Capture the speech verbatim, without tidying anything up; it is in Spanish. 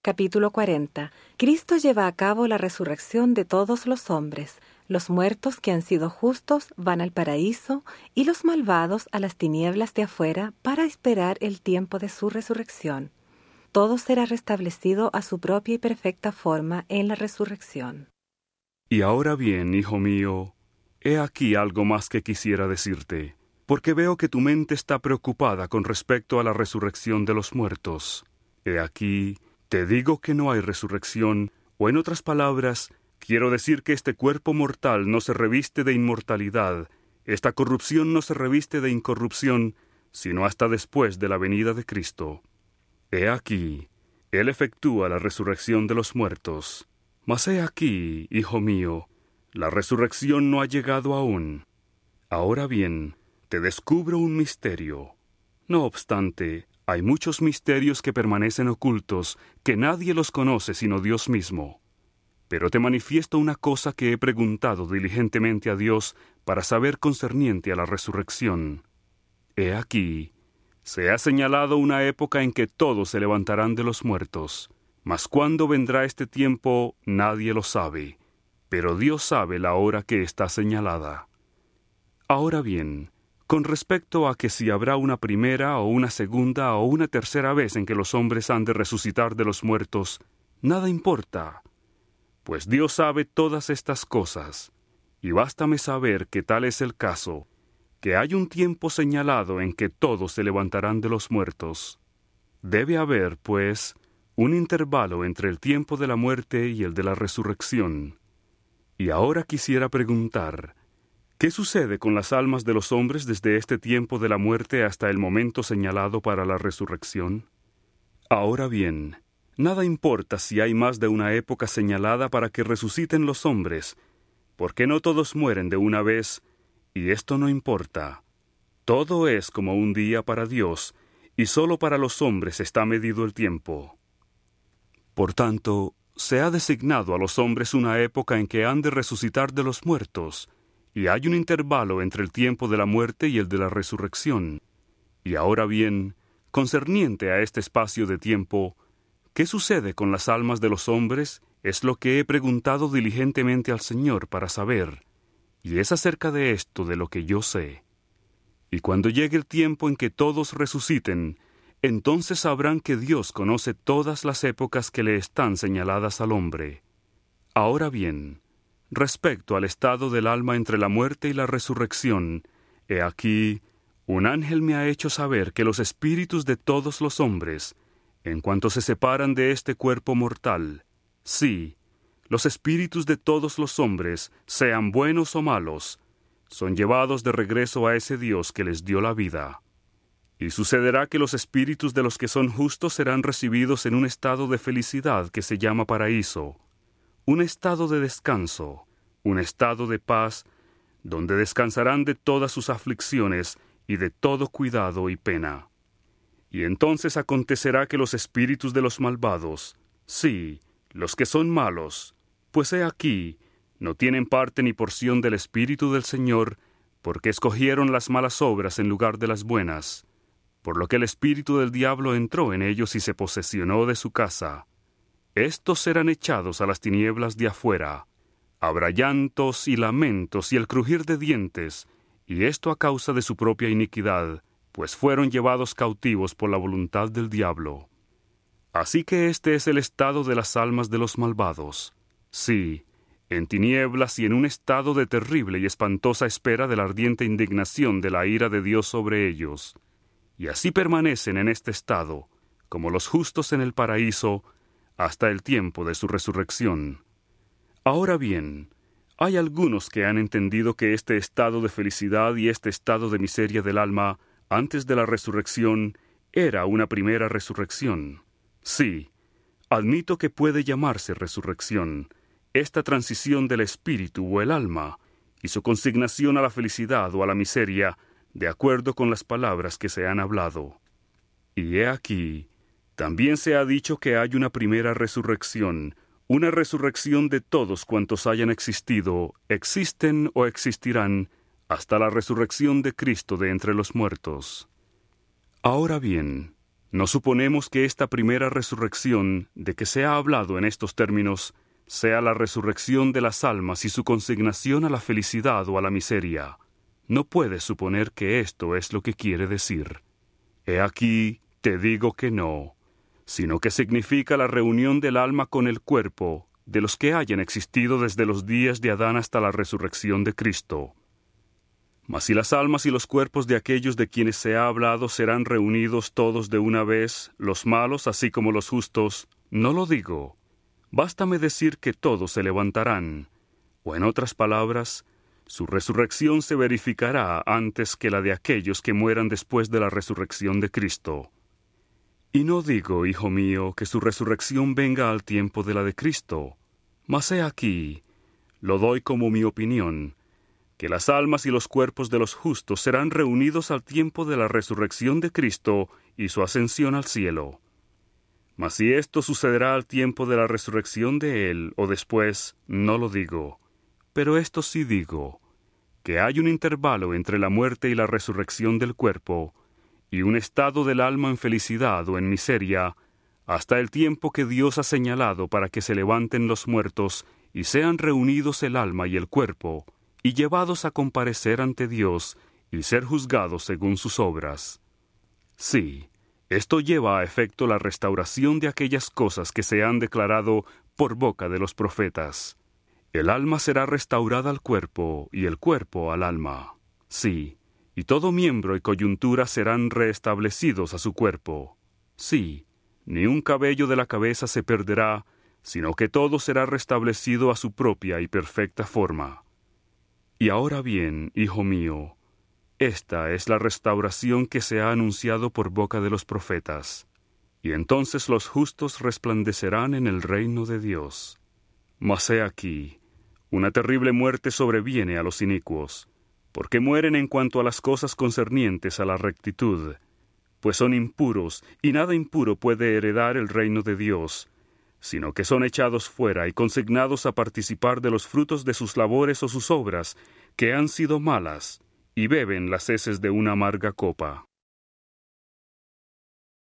Capítulo cuarenta. Cristo lleva a cabo la resurrección de todos los hombres. Los muertos que han sido justos van al paraíso y los malvados a las tinieblas de afuera para esperar el tiempo de su resurrección. Todo será restablecido a su propia y perfecta forma en la resurrección. Y ahora bien, hijo mío, he aquí algo más que quisiera decirte, porque veo que tu mente está preocupada con respecto a la resurrección de los muertos. He aquí, te digo que no hay resurrección, o en otras palabras, quiero decir que este cuerpo mortal no se reviste de inmortalidad, esta corrupción no se reviste de incorrupción, sino hasta después de la venida de Cristo. He aquí, Él efectúa la resurrección de los muertos. Mas he aquí, hijo mío, la resurrección no ha llegado aún. Ahora bien, te descubro un misterio. No obstante, hay muchos misterios que permanecen ocultos, que nadie los conoce sino Dios mismo. Pero te manifiesto una cosa que he preguntado diligentemente a Dios para saber concerniente a la resurrección. He aquí, se ha señalado una época en que todos se levantarán de los muertos. Mas cuándo vendrá este tiempo, nadie lo sabe, pero Dios sabe la hora que está señalada. Ahora bien, con respecto a que si habrá una primera o una segunda o una tercera vez en que los hombres han de resucitar de los muertos, nada importa, pues Dios sabe todas estas cosas, y bástame saber que tal es el caso, que hay un tiempo señalado en que todos se levantarán de los muertos. Debe haber, pues, un intervalo entre el tiempo de la muerte y el de la resurrección. Y ahora quisiera preguntar, ¿qué sucede con las almas de los hombres desde este tiempo de la muerte hasta el momento señalado para la resurrección? Ahora bien, nada importa si hay más de una época señalada para que resuciten los hombres, porque no todos mueren de una vez, y esto no importa. Todo es como un día para Dios, y sólo para los hombres está medido el tiempo. Por tanto, se ha designado a los hombres una época en que han de resucitar de los muertos, y hay un intervalo entre el tiempo de la muerte y el de la resurrección. Y ahora bien, concerniente a este espacio de tiempo, ¿qué sucede con las almas de los hombres? Es lo que he preguntado diligentemente al Señor para saber, y es acerca de esto de lo que yo sé. Y cuando llegue el tiempo en que todos resuciten, entonces sabrán que Dios conoce todas las épocas que le están señaladas al hombre. Ahora bien, respecto al estado del alma entre la muerte y la resurrección, he aquí, un ángel me ha hecho saber que los espíritus de todos los hombres, en cuanto se separan de este cuerpo mortal, sí, los espíritus de todos los hombres, sean buenos o malos, son llevados de regreso a ese Dios que les dio la vida. Y sucederá que los espíritus de los que son justos serán recibidos en un estado de felicidad que se llama paraíso, un estado de descanso, un estado de paz, donde descansarán de todas sus aflicciones y de todo cuidado y pena. Y entonces acontecerá que los espíritus de los malvados, sí, los que son malos, pues he aquí, no tienen parte ni porción del Espíritu del Señor, porque escogieron las malas obras en lugar de las buenas, por lo que el espíritu del diablo entró en ellos y se posesionó de su casa. Estos serán echados a las tinieblas de afuera. Habrá llantos y lamentos y el crujir de dientes, y esto a causa de su propia iniquidad, pues fueron llevados cautivos por la voluntad del diablo. Así que este es el estado de las almas de los malvados. Sí, en tinieblas y en un estado de terrible y espantosa espera de la ardiente indignación de la ira de Dios sobre ellos. Y así permanecen en este estado, como los justos en el paraíso, hasta el tiempo de su resurrección. Ahora bien, hay algunos que han entendido que este estado de felicidad y este estado de miseria del alma, antes de la resurrección, era una primera resurrección. Sí, admito que puede llamarse resurrección, esta transición del espíritu o el alma, y su consignación a la felicidad o a la miseria, de acuerdo con las palabras que se han hablado. Y he aquí, también se ha dicho que hay una primera resurrección, una resurrección de todos cuantos hayan existido, existen o existirán, hasta la resurrección de Cristo de entre los muertos. Ahora bien, No suponemos que esta primera resurrección, de que se ha hablado en estos términos, sea la resurrección de las almas y su consignación a la felicidad o a la miseria. No puedes suponer que esto es lo que quiere decir. He aquí, te digo que no, sino que significa la reunión del alma con el cuerpo, de los que hayan existido desde los días de Adán hasta la resurrección de Cristo. Mas si las almas y los cuerpos de aquellos de quienes se ha hablado serán reunidos todos de una vez, los malos así como los justos, no lo digo. Bástame decir que todos se levantarán, o en otras palabras, su resurrección se verificará antes que la de aquellos que mueran después de la resurrección de Cristo. Y no digo, hijo mío, que su resurrección venga al tiempo de la de Cristo, mas he aquí, lo doy como mi opinión, que las almas y los cuerpos de los justos serán reunidos al tiempo de la resurrección de Cristo y su ascensión al cielo. Mas si esto sucederá al tiempo de la resurrección de Él o después, no lo digo. Pero esto sí digo, que hay un intervalo entre la muerte y la resurrección del cuerpo, y un estado del alma en felicidad o en miseria, hasta el tiempo que Dios ha señalado para que se levanten los muertos y sean reunidos el alma y el cuerpo, y llevados a comparecer ante Dios y ser juzgados según sus obras. Sí, esto lleva a efecto la restauración de aquellas cosas que se han declarado por boca de los profetas. El alma será restaurada al cuerpo y el cuerpo al alma. Sí, y todo miembro y coyuntura serán reestablecidos a su cuerpo. Sí, ni un cabello de la cabeza se perderá, sino que todo será restablecido a su propia y perfecta forma. Y ahora bien, hijo mío, esta es la restauración que se ha anunciado por boca de los profetas. Y entonces los justos resplandecerán en el reino de Dios. Mas he aquí, una terrible muerte sobreviene a los inicuos, porque mueren en cuanto a las cosas concernientes a la rectitud, pues son impuros, y nada impuro puede heredar el reino de Dios, sino que son echados fuera y consignados a participar de los frutos de sus labores o sus obras, que han sido malas, y beben las heces de una amarga copa.